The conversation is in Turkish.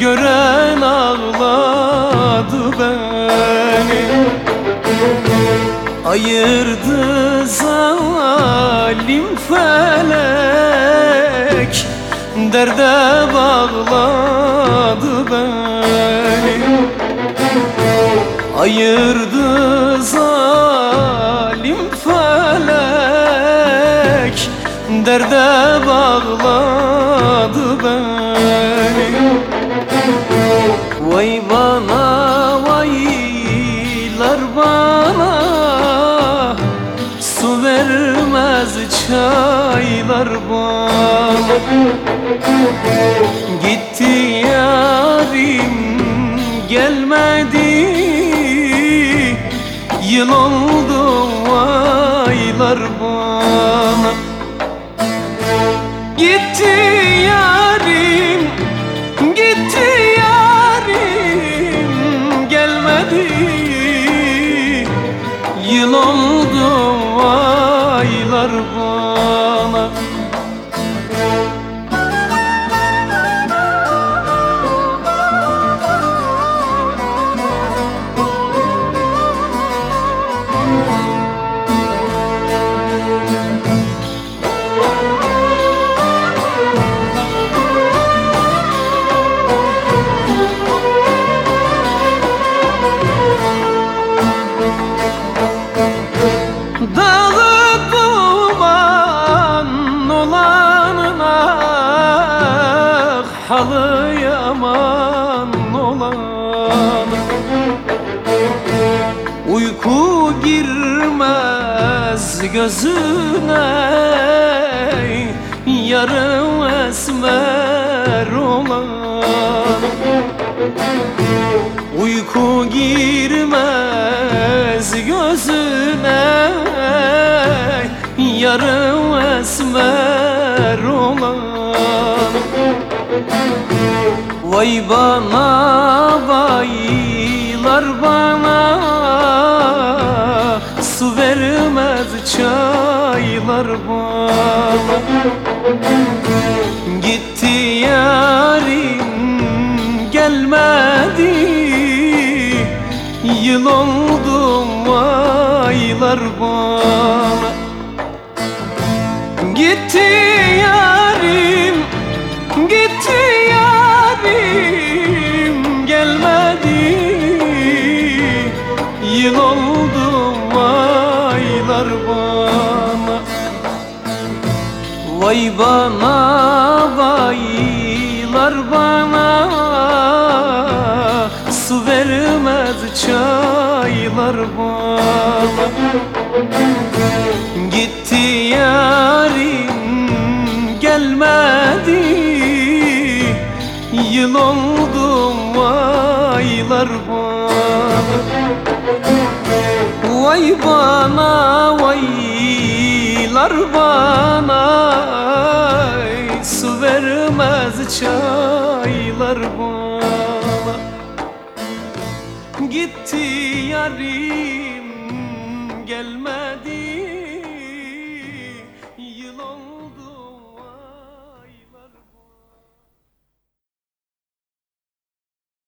gören ağladı beni. Ayırdı zalim felek, derde bağladı beni. Ayırdı zalim felek, derde bağladı beni. Vay bana, vaylar bana, su vermez çaylar bana. Gitti yarim gelmedi, yıl oldu vaylar bana. Gitti yarim, gitti yarim gelmedi, yıl oldu vaylar bana. Dağlık duman olanına, halı yaman olan. Uyku girmez gözüne, yarım esmer olan. Uyku girmez gözüne, yarım esmer olan. Vay bana, vaylar bana, su vermez çaylar bana. Gitti yarim gelmedi, yıl oldu vaylar bana. Gitti yarim, gitti yarim gelmedi, yıl oldu vaylar bana. Vay bana, vaylar bana, su vermez çaylar bana. Gitti yarim gelmedi, yıl oldu vaylar bana. Vay bana, vaylar bana, su vermez çaylar bana. Gitti yarim